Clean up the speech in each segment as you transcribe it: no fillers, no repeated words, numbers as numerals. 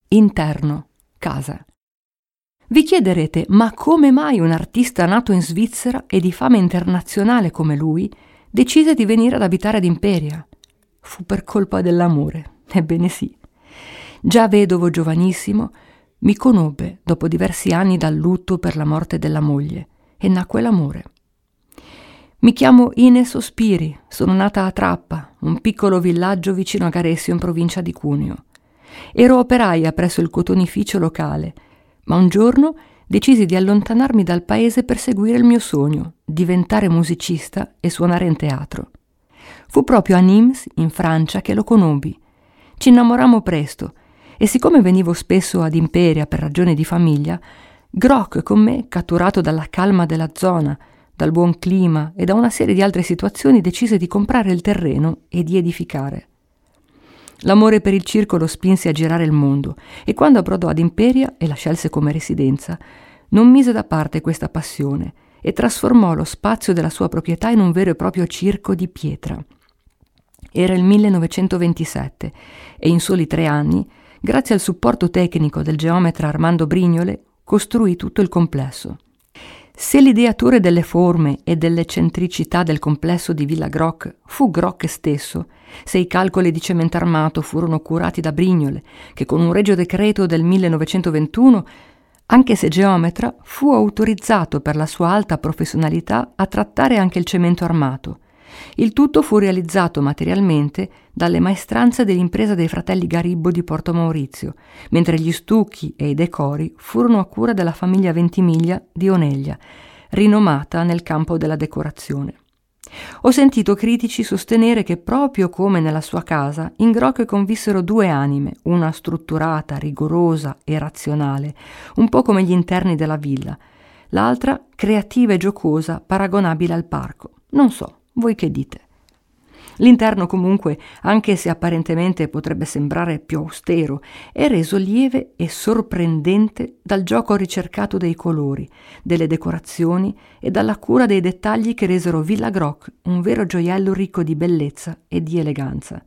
Interno, casa. Vi chiederete, ma come mai un artista nato in Svizzera e di fama internazionale come lui decise di venire ad abitare ad Imperia? Fu per colpa dell'amore, ebbene sì. Già vedovo giovanissimo, mi conobbe dopo diversi anni dal lutto per la morte della moglie e nacque l'amore. Mi chiamo Ines Ospiri, sono nata a Trappa, un piccolo villaggio vicino a Garessio in provincia di Cuneo. Ero operaia presso il cotonificio locale, ma un giorno decisi di allontanarmi dal paese per seguire il mio sogno, diventare musicista e suonare in teatro. Fu proprio a Nîmes, in Francia, che lo conobbi. Ci innamorammo presto e siccome venivo spesso ad Imperia per ragioni di famiglia, Grock con me, catturato dalla calma della zona, dal buon clima e da una serie di altre situazioni, decise di comprare il terreno e di edificare. L'amore per il circo lo spinse a girare il mondo e quando approdò ad Imperia e la scelse come residenza, non mise da parte questa passione e trasformò lo spazio della sua proprietà in un vero e proprio circo di pietra. Era il 1927 e in soli 3 anni, grazie al supporto tecnico del geometra Armando Brignole, costruì tutto il complesso. Se l'ideatore delle forme e dell'eccentricità del complesso di Villa Grock fu Grock stesso, se i calcoli di cemento armato furono curati da Brignole, che con un regio decreto del 1921, anche se geometra, fu autorizzato per la sua alta professionalità a trattare anche il cemento armato. Il tutto fu realizzato materialmente dalle maestranze dell'impresa dei fratelli Garibbo di Porto Maurizio, mentre gli stucchi e i decori furono a cura della famiglia Ventimiglia di Oneglia, rinomata nel campo della decorazione. Ho sentito critici sostenere che proprio come nella sua casa, in Grock convissero 2 anime, una strutturata, rigorosa e razionale, un po' come gli interni della villa, l'altra creativa e giocosa, paragonabile al parco. Non so. Voi che dite? L'interno comunque, anche se apparentemente potrebbe sembrare più austero, è reso lieve e sorprendente dal gioco ricercato dei colori, delle decorazioni e dalla cura dei dettagli che resero Villa Grock un vero gioiello ricco di bellezza e di eleganza.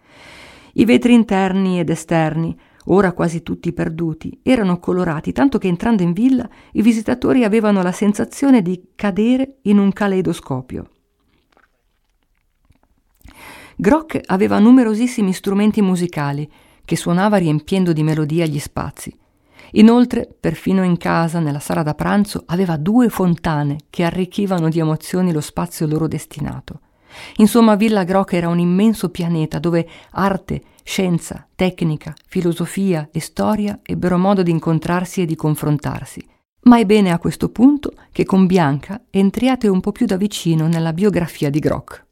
I vetri interni ed esterni, ora quasi tutti perduti, erano colorati, tanto che entrando in villa i visitatori avevano la sensazione di cadere in un caleidoscopio. Grock aveva numerosissimi strumenti musicali che suonava riempiendo di melodia gli spazi. Inoltre, perfino in casa, nella sala da pranzo, aveva 2 fontane che arricchivano di emozioni lo spazio loro destinato. Insomma, Villa Grock era un immenso pianeta dove arte, scienza, tecnica, filosofia e storia ebbero modo di incontrarsi e di confrontarsi. Ma è bene a questo punto che con Bianca entriate un po' più da vicino nella biografia di Grock.